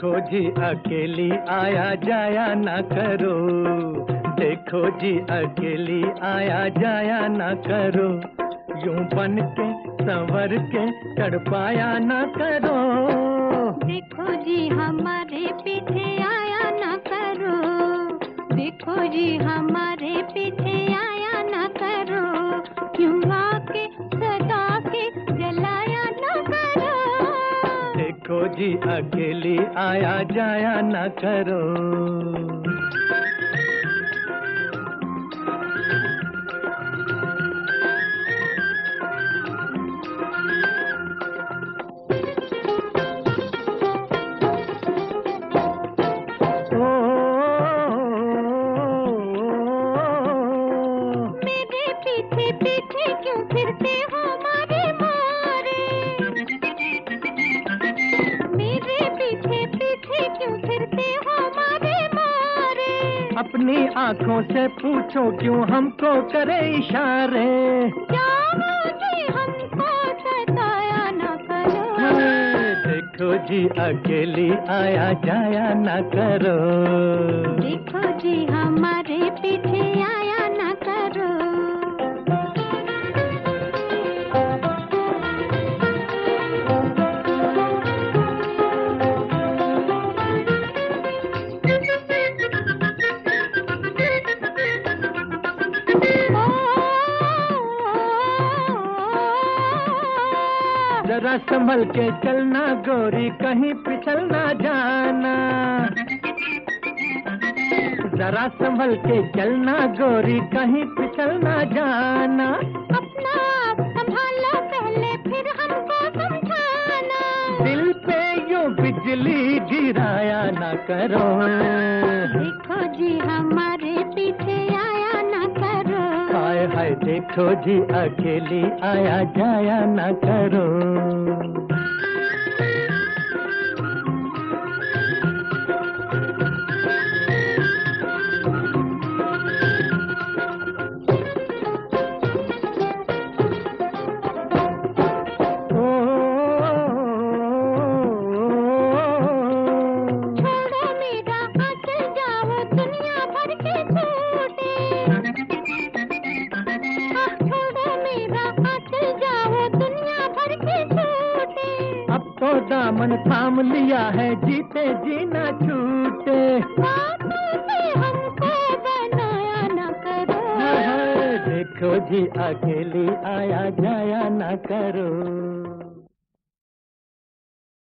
देखो जी अकेली आया जाया ना करो, देखो जी अकेली आया जाया ना करो, यूं बन के संवर के तड़पाया ना करो। देखो जी हमारे पीछे आया ना करो, देखो जी हमारे पीछे आया ना करो, क्यों आके सदा के जलाया ना करो। देखो जी अकेली आया जाया ना करो। मेरे पीछे पीछे क्यों फिरते हो मारे मारे, मेरे पीछे पीछे क्यों फिरते हो मारे मारे। अपनी आंखों से पूछो क्यों हमको करे इशारे। जाओ जी हमको सताया ना करो। देखो जी अकेली आया जाया ना करो। देखो जी हमारे पीछे आया ना करो। जरा संभल के चलना गोरी, कहीं फिसल ना जाना। जरा संभल के चलना गोरी, कहीं फिसल ना जाना। अपना आप संभालो पहले फिर हमको समझाना। दिल पे यूं बिजली गिराया ना करो। देखो जी हमारे पीछे आया ना करो। हाय हाय देखो जी अकेली आया जाया ना करो। छोड़ो मेरा आंचल जाओ दुनिया भर के छूटे। छोड़ो मेरा आंचल जाओ दुनिया भर के छूटे। अब तो दामन थाम लिया है, जीते जीना छूटे। बातों से हमको बनाया ना करो। देखो जी अकेली आया जाया ना करो।